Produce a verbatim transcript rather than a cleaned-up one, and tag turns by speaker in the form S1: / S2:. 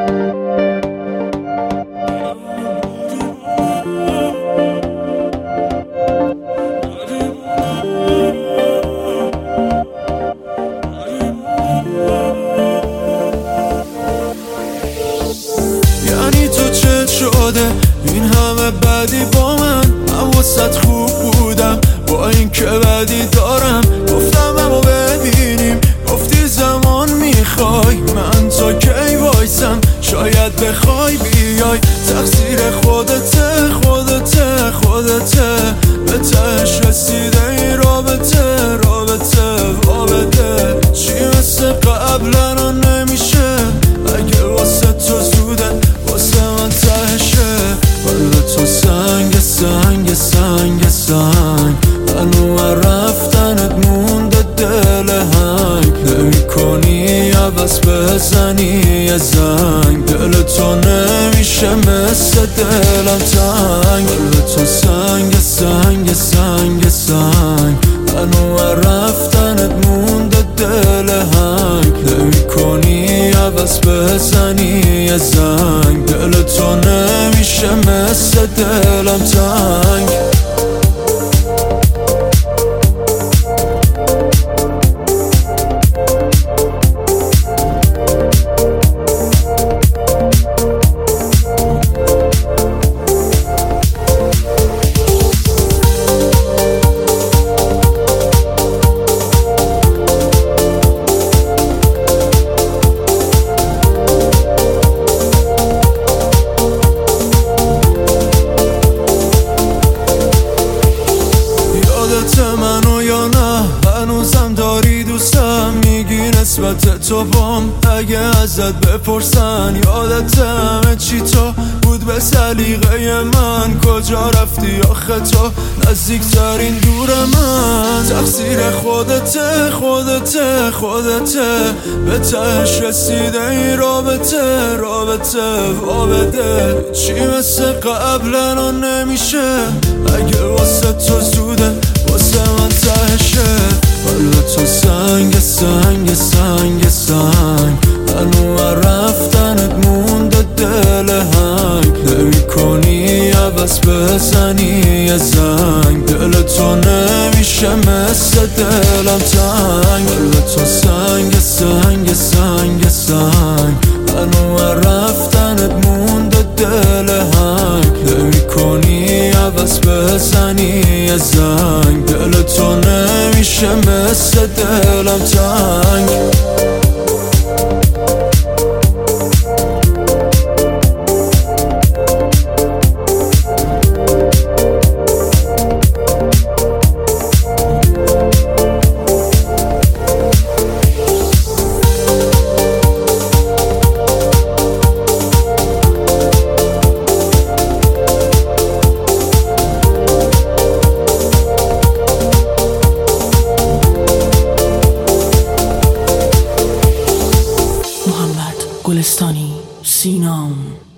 S1: یعنی تو چه شده این همه بدی با من؟ من واسط خوب بودم با این که بدی دارم. گفتم اما ببینیم، گفتی زمان میخوای، من تا کی وایسم؟ شاید بخوای بیای. تقصیر خودته خودته خودته، به تهش رسیده این رابطه رابطه رابطه. چی مثل قبلا نمیشه؟ اگه واسه تو زوده واسه من تهشه. قلب تو سنگ سنگ سنگ سنگ، هنو رفتنت مونده دل هنگ. نمی کنی عوض بزنی یه زنگ، دل تو نمیشه مثل دلم تنگ. قلب تو سنگ سنگ سنگ سنگ، هنو رفتنت مونده دل هنگ. نمی کنی عوض بزنی یه زنگ، دل تو نمیشه مثل دلم تنگ. منو یا نه هنوزم داری دوستم میگی نسبت تو بام؟ اگه ازت بپرسن یادت همه چی تو بود به سلیقه من؟ کجا رفتی آخه تو نزدیکترین دور من؟ تقصیر خودته خودته خودته، به تهش رسیده این رابطه رابطه رابطه. چی مثل قبلا نمیشه؟ اگه واسه تو زوده واسه من تهشه. قلب تو سنگ سنگ سنگ سنگ، هنو رفتنت مونده دل هنگ. نمی کنی عوض بزنی یه زنگ، دل تو نمیشه مثل دلم تنگ. قلب تو سنگ سنگ سنگ سنگ، هنو رفتنت مونده دل هنگ. نمی کنی عوض بزنی یه زنگ، دل تو نمیشه مثل دلم تنگ.
S2: گلستانی سینام.